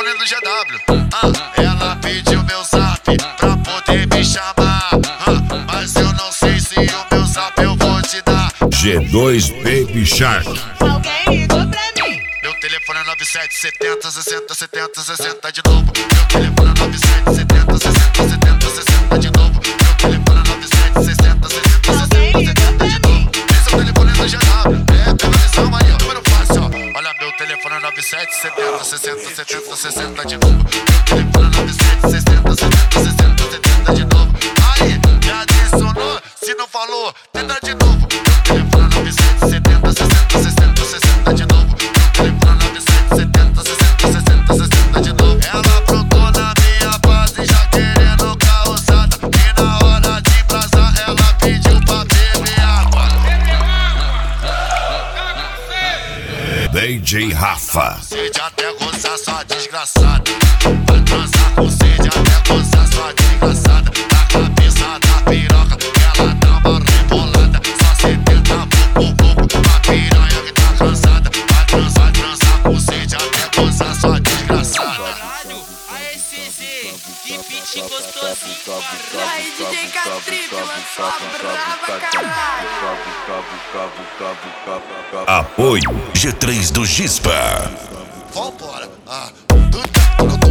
telefone do GW. Ela pediu meu zap pra poder me chamar. Mas eu não sei se o meu zap eu vou te dar. G2 Baby Shark. Alguém ligou pra mim. Meu telefone é 97 70 60 70 60 de novo. Meu telefone é 97 70 60 70 60 de novo. Meu telefone é 97 60 60 60 de novo. Esse é o telefone do GW. É, pela visão aí, ó, número fácil, ó. Olha, meu telefone é 97 70 60 70 60 de novo. Meu telefone é 97 60 70 60 70 de novo. Aí, já adicionou? Se não falou, tenta de novo. Meu telefone é 97 70 60 60 60 de novo. Meu telefone é 97 70 60 60 60 de novo. Ela aprontou na minha base já querendo causada. E na hora de brasar ela pediu pra beber água. DJ Rafa. Sede até gozar sua desgraçada. Vai transar com sede até gozar sua desgraçada. Na cabeça da piroca ela dá uma rebolada. Só 70 pouco pra piranha que tá cansada. Vai transar com sede até gozar sua desgraçada. Aê, CZ, que beat gostosinho. Aí, DJ Catripe, mano, só brava, caralho. Apoio G3 do Gispa. Vambora.